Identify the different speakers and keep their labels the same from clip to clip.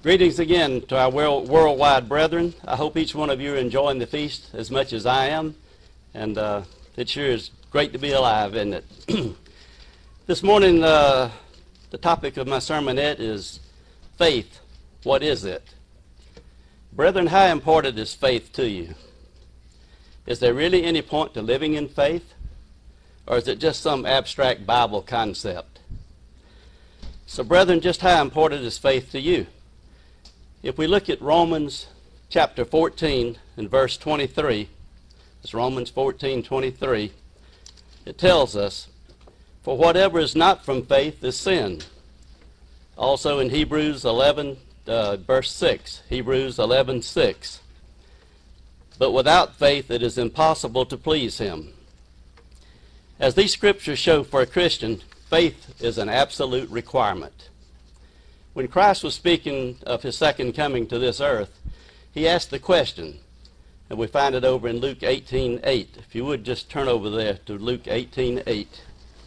Speaker 1: Greetings again to our worldwide brethren. I hope each one of you are enjoying the feast as much as I am. And it sure is great to be alive, isn't it? This morning, the topic of my sermonette is faith. What is it? Brethren, how important is faith to you? Is there really any point to living in faith? Or is it just some abstract Bible concept? So, brethren, just how important is faith to you? If we look at Romans chapter 14 and verse 23, it's Romans 14:23, it tells us, "For whatever is not from faith is sin." Also in Hebrews 11, verse 6, Hebrews 11:6, "But without faith it is impossible to please him." As these scriptures show, for a Christian, faith is an absolute requirement. When Christ was speaking of his second coming to this earth, he asked the question, and we find it over in Luke 18:8. If you would just turn over there to Luke 18:8.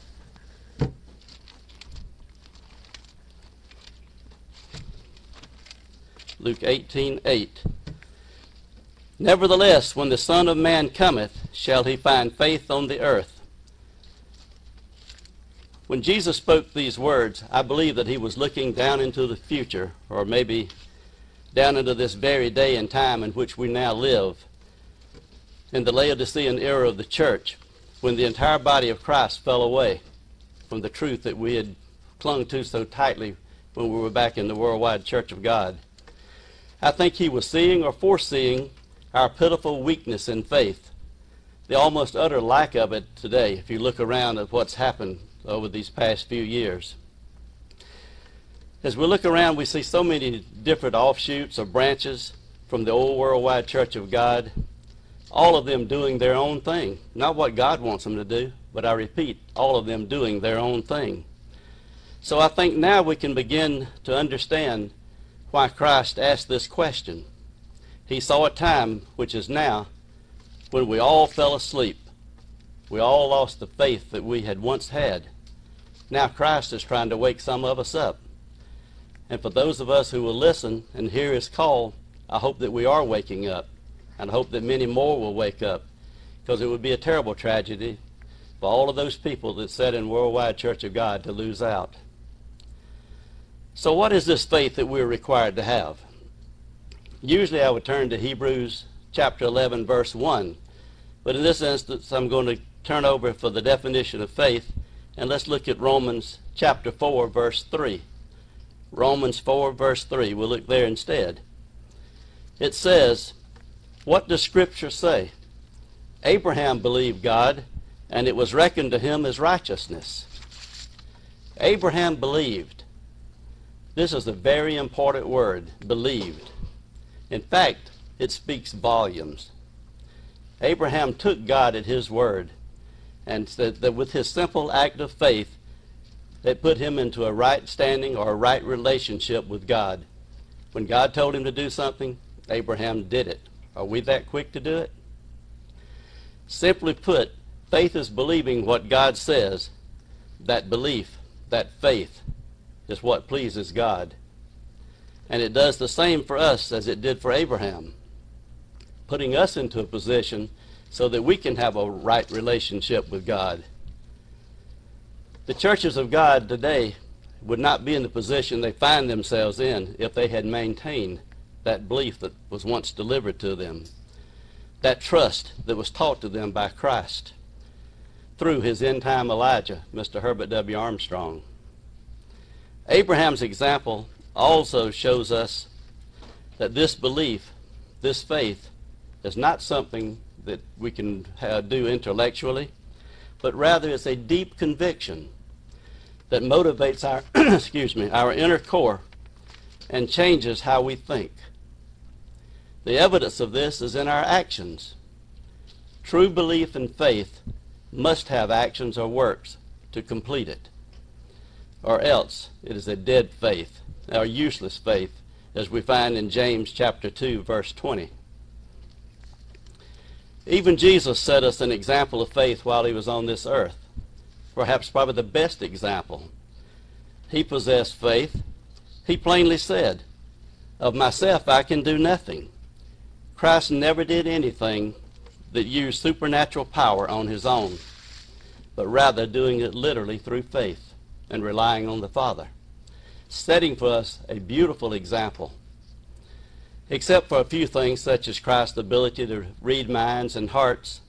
Speaker 1: Luke 18:8. "Nevertheless, when the Son of Man cometh, shall he find faith on the earth?" When Jesus spoke these words, I believe that he was looking down into the future, or maybe down into this very day and time in which we now live, in the Laodicean era of the church, when the entire body of Christ fell away from the truth that we had clung to so tightly when we were back in the worldwide church of God. I think he was seeing or foreseeing our pitiful weakness in faith, the almost utter lack of it today if you look around at what's happened over these past few years. As we look around, we see so many different offshoots or branches from the old worldwide church of God, all of them doing their own thing. Not what God wants them to do, but I repeat, all of them doing their own thing. So I think now we can begin to understand why Christ asked this question. He saw a time, which is now, when we all fell asleep. We all lost the faith that we had once had. Now Christ is trying to wake some of us up. And for those of us who will listen and hear his call, I hope that we are waking up. And I hope that many more will wake up. Because it would be a terrible tragedy for all of those people that sat in Worldwide Church of God to lose out. So what is this faith that we're required to have? Usually I would turn to Hebrews chapter 11, verse 1. But in this instance, I'm going to turn over for the definition of faith, and let's look at Romans chapter 4, verse 3. Romans 4, verse 3. We'll look there instead. It says, "What does Scripture say? Abraham believed God, and it was reckoned to him as righteousness." Abraham believed. This is a very important word, believed. In fact, it speaks volumes. Abraham took God at his word, and said that with his simple act of faith, it put him into a right standing or a right relationship with God. When God told him to do something, Abraham did it. Are we that quick to do it? Simply put, faith is believing what God says. That belief, that faith, is what pleases God. And it does the same for us as it did for Abraham, putting us into a position so that we can have a right relationship with God. The churches of God today would not be in the position they find themselves in if they had maintained that belief that was once delivered to them, that trust that was taught to them by Christ through his end-time Elijah, Mr. Herbert W. Armstrong. Abraham's example also shows us that this belief, this faith, is not something that we can do intellectually, but rather it's a deep conviction that motivates our our inner core and changes how we think. The evidence of this is in our actions. True belief and faith must have actions or works to complete it, or else it is a dead faith, or useless faith, as we find in James chapter 2, verse 20. Even Jesus set us an example of faith while he was on this earth. Perhaps probably the best example. He possessed faith. He plainly said, Of myself I can do nothing. Christ never did anything that used supernatural power on his own, but rather doing it literally through faith and relying on the Father, setting for us a beautiful example. Except for a few things such as Christ's ability to read minds and hearts,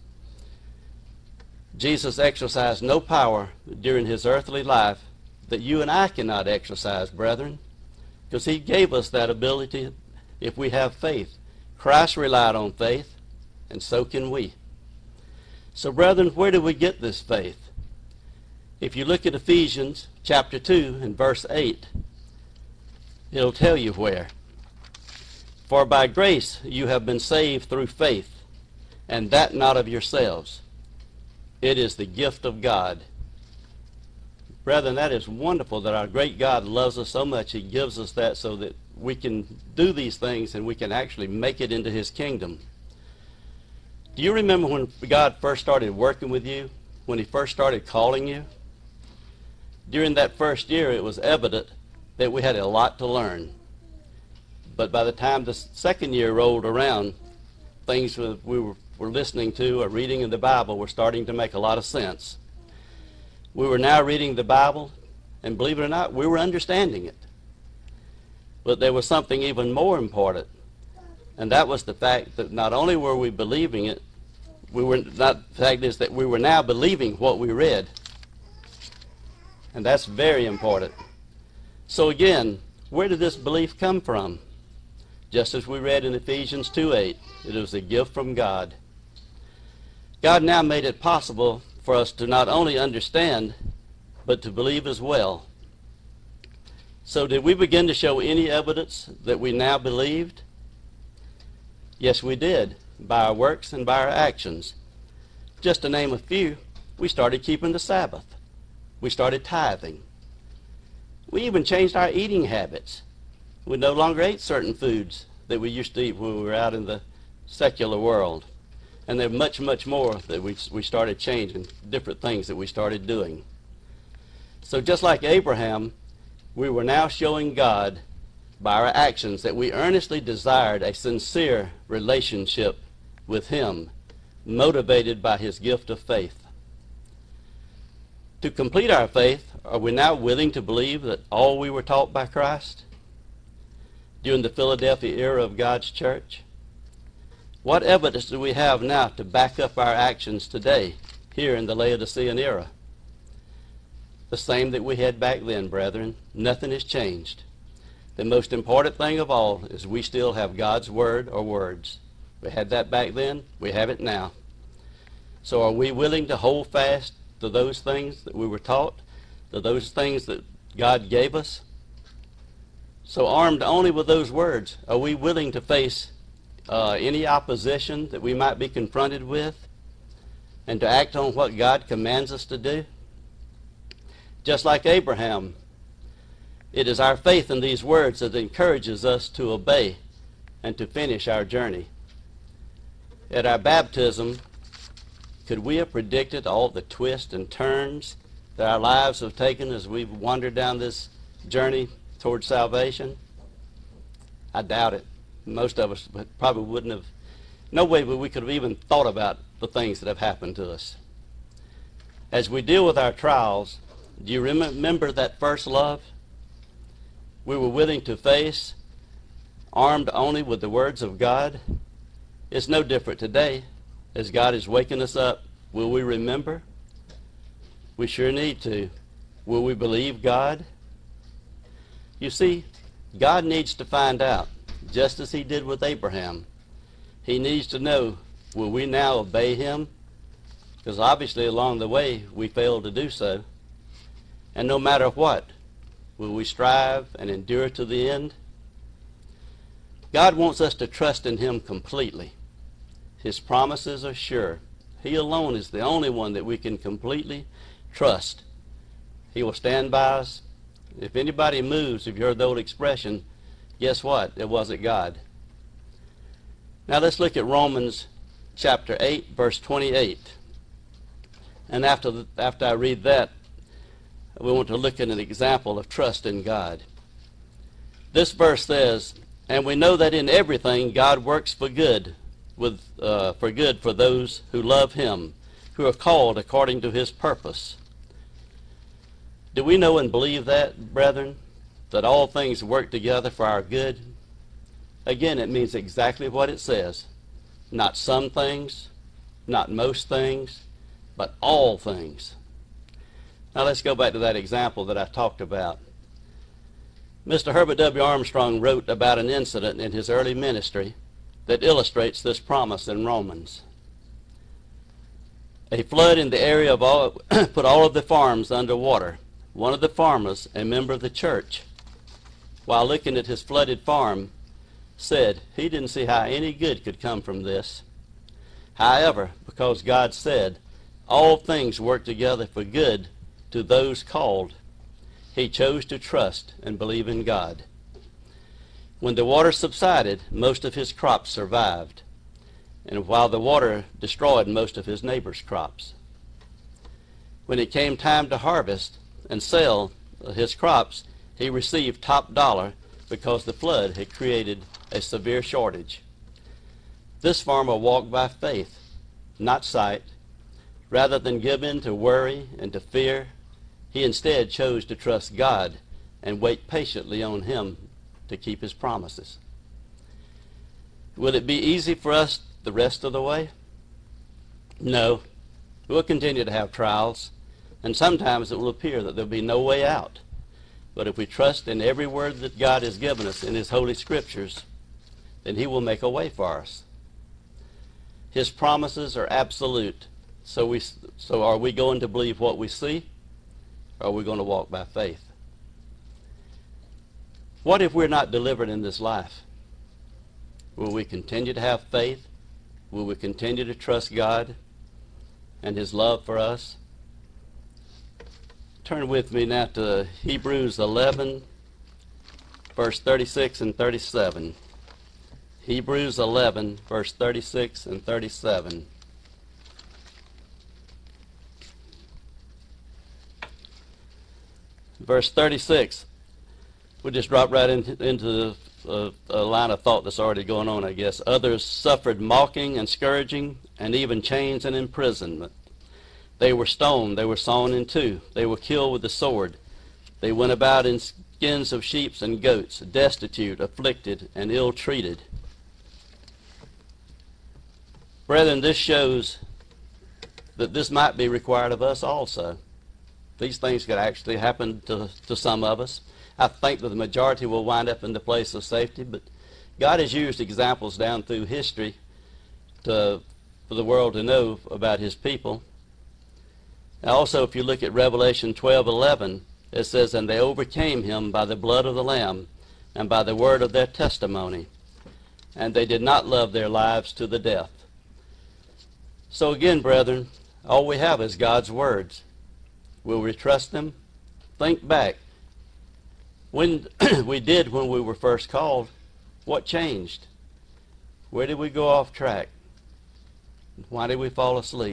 Speaker 1: Jesus exercised no power during his earthly life that you and I cannot exercise, brethren, because he gave us that ability if we have faith. Christ relied on faith, and so can we. So, brethren, where do we get this faith? If you look at Ephesians chapter 2 and verse 8, it'll tell you where. For by grace you have been saved through faith, and that not of yourselves. It is the gift of God. Brethren, that is wonderful that our great God loves us so much. He gives us that so that we can do these things and we can actually make it into his kingdom. Do you remember when God first started working with you, when he first started calling you? During that first year, it was evident that we had a lot to learn. But by the time the second year rolled around, things we were listening to or reading in the Bible were starting to make a lot of sense. We were now reading the Bible, and believe it or not, we were understanding it. But there was something even more important, and that was the fact that not only were we believing it, the fact is that we were now believing what we read. And that's very important. So again, where did this belief come from? Just as we read in Ephesians 2:8, it was a gift from God. God now made it possible for us to not only understand, but to believe as well. So did we begin to show any evidence that we now believed? Yes, we did, by our works and by our actions. Just to name a few, we started keeping the Sabbath. We started tithing. We even changed our eating habits. We no longer ate certain foods that we used to eat when we were out in the secular world. And there much, much more that we started changing, different things that we started doing. So just like Abraham, we were now showing God by our actions that we earnestly desired a sincere relationship with him, motivated by his gift of faith. To complete our faith, are we now willing to believe that all we were taught by Christ during the Philadelphia era of God's church? What evidence do we have now to back up our actions today, here in the Laodicean era? The same that we had back then, brethren. Nothing has changed. The most important thing of all is we still have God's word or words. We had that back then, we have it now. So are we willing to hold fast to those things that we were taught, to those things that God gave us? So armed only with those words, are we willing to face any opposition that we might be confronted with, and to act on what God commands us to do? Just like Abraham, it is our faith in these words that encourages us to obey and to finish our journey. At our baptism, could we have predicted all the twists and turns that our lives have taken as we've wandered down this journey toward salvation? I doubt it. Most of us probably wouldn't have, no way would we could have even thought about the things that have happened to us. As we deal with our trials, do you remember that first love we were willing to face, armed only with the words of God? It's no different today. As God is waking us up, will we remember? We sure need to. Will we believe God? You see, God needs to find out, just as he did with Abraham. He needs to know, will we now obey him? Because obviously along the way we failed to do so. And no matter what, will we strive and endure to the end? God wants us to trust in him completely. His promises are sure. He alone is the only one that we can completely trust. He will stand by us. If anybody moves, if you heard the old expression, guess what? It wasn't God. Now let's look at Romans chapter 8, verse 28. And after I read that, we want to look at an example of trust in God. This verse says, And we know that in everything God works for good, for those who love him, who are called according to his purpose. Do we know and believe that, brethren, that all things work together for our good? Again, it means exactly what it says. Not some things, not most things, but all things. Now let's go back to that example that I talked about. Mr. Herbert W. Armstrong wrote about an incident in his early ministry that illustrates this promise in Romans. A flood in the area put all of the farms under water. One of the farmers, a member of the church, while looking at his flooded farm, said he didn't see how any good could come from this. However, because God said, all things work together for good to those called, he chose to trust and believe in God. When the water subsided, most of his crops survived, and while the water destroyed most of his neighbors' crops. When it came time to harvest and sell his crops, he received top dollar because the flood had created a severe shortage. This farmer walked by faith, not sight. Rather than give in to worry and to fear, he instead chose to trust God and wait patiently on him to keep his promises. Will it be easy for us the rest of the way? No. We'll continue to have trials, and sometimes it will appear that there'll be no way out. But if we trust in every word that God has given us in his holy scriptures, then he will make a way for us. His promises are absolute. So are we going to believe what we see, or are we going to walk by faith? What if we're not delivered in this life? Will we continue to have faith? Will we continue to trust God and his love for us? Turn with me now to Hebrews 11, verse 36 and 37. Hebrews 11, verse 36 and 37. Verse 36, we'll just drop right into a line of thought that's already going on, I guess. Others suffered mocking and scourging and even chains and imprisonment. They were stoned, they were sawn in two, they were killed with the sword. They went about in skins of sheep and goats, destitute, afflicted, and ill-treated. Brethren, this shows that this might be required of us also. These things could actually happen to some of us. I think that the majority will wind up in the place of safety, but God has used examples down through history for the world to know about his people. Now also, if you look at Revelation 12:11, it says, "And they overcame him by the blood of the Lamb and by the word of their testimony, and they did not love their lives to the death." So again, brethren, all we have is God's words. Will we trust them? Think back. When when we were first called, what changed? Where did we go off track? Why did we fall asleep?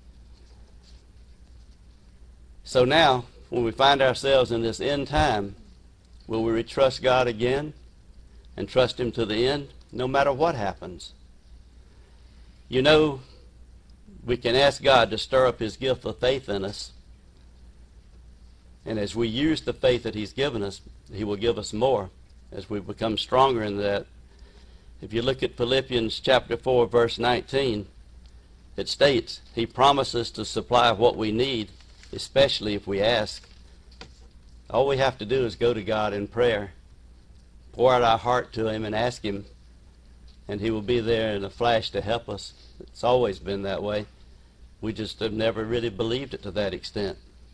Speaker 1: So now, when we find ourselves in this end time, will we trust God again and trust him to the end, no matter what happens? You know, we can ask God to stir up his gift of faith in us. And as we use the faith that he's given us, he will give us more as we become stronger in that. If you look at Philippians chapter 4, verse 19, it states, he promises to supply what we need, especially if we ask. All we have to do is go to God in prayer, pour out our heart to him and ask him, and he will be there in a flash to help us. It's always been that way. We just have never really believed it to that extent.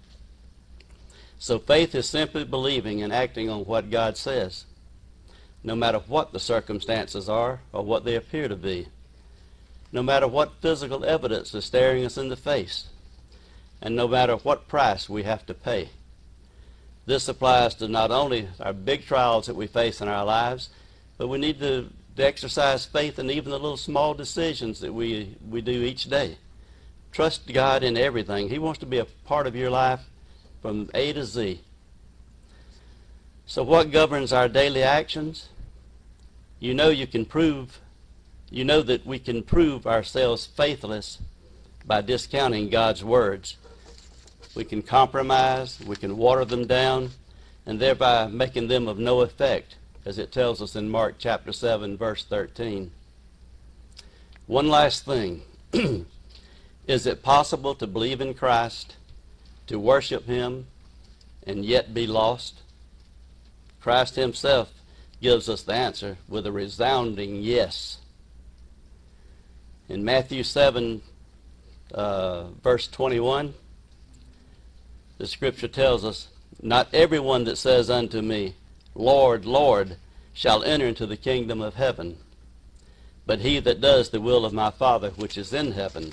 Speaker 1: So faith is simply believing and acting on what God says, no matter what the circumstances are or what they appear to be, no matter what physical evidence is staring us in the face, and no matter what price we have to pay. This applies to not only our big trials that we face in our lives, but we need to exercise faith in even the little small decisions that we do each day. Trust God in everything. He wants to be a part of your life from A to Z. So what governs our daily actions? You know that we can prove ourselves faithless by discounting God's words. We can compromise, we can water them down, and thereby making them of no effect, as it tells us in Mark chapter 7, verse 13. One last thing. Is it possible to believe in Christ, to worship Him, and yet be lost? Christ Himself gives us the answer with a resounding yes. In Matthew 7, verse 21, the scripture tells us, "Not everyone that says unto me, Lord, Lord, shall enter into the kingdom of heaven, but he that does the will of my Father which is in heaven."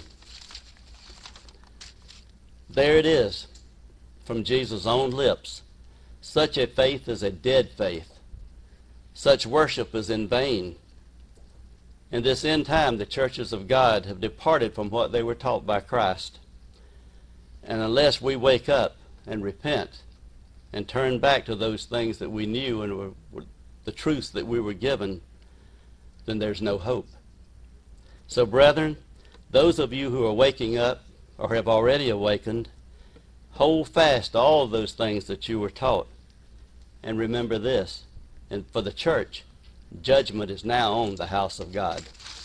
Speaker 1: There it is, from Jesus' own lips. Such a faith is a dead faith. Such worship is in vain. In this end time, the churches of God have departed from what they were taught by Christ. And unless we wake up and repent and turn back to those things that we knew and were the truths that we were given, then there's no hope. So, brethren, those of you who are waking up or have already awakened, hold fast to all those things that you were taught. And remember this, and for the church, judgment is now on the house of God.